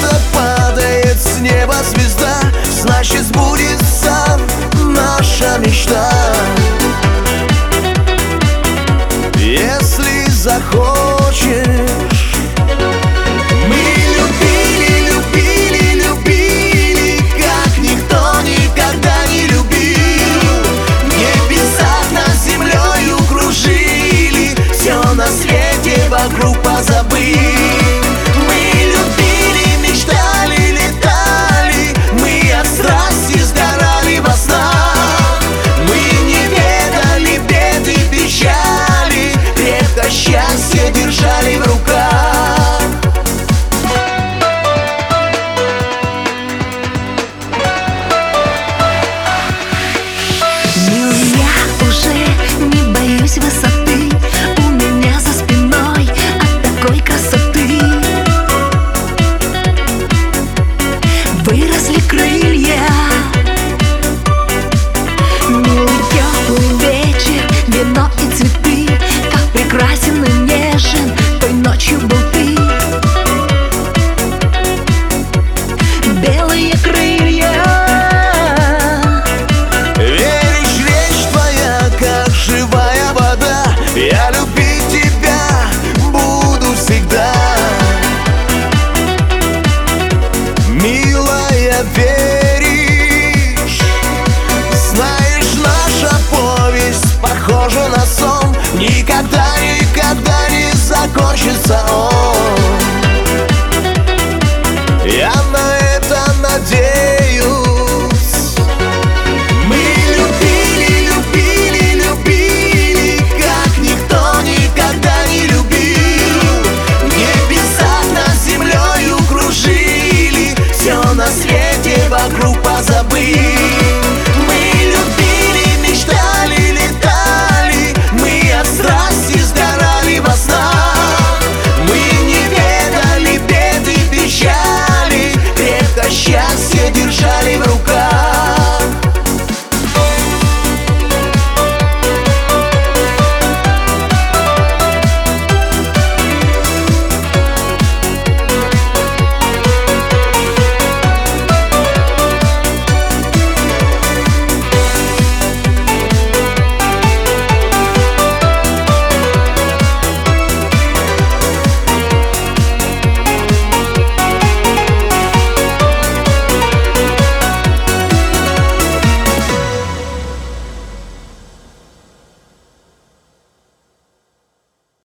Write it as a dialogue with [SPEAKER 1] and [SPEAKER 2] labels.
[SPEAKER 1] когда падает с неба звезда, значит сбудется наша мечта. Если захочешь. Мы любили, любили, любили, как никто никогда не любил. В небесах над землею кружили, все на свете вокруг позабыть. Мы любили, мечтали, летали, мы от страсти сгорали во снах. Мы не ведали бед и печали, крепко счастье держали в руках.
[SPEAKER 2] Милый, я уже не боюсь высоты, у меня за спиной от такой красоты выросли крылья. Милый теплый вечер, вино и цветы, как прекрасен и нежен той ночью был ты. Белые крылья.
[SPEAKER 1] Веришь, речь твоя, как живая вода, я любить тебя буду всегда. Милая, веришь? Знаешь, наша повесть похожа на сон, никогда, никогда не закончится.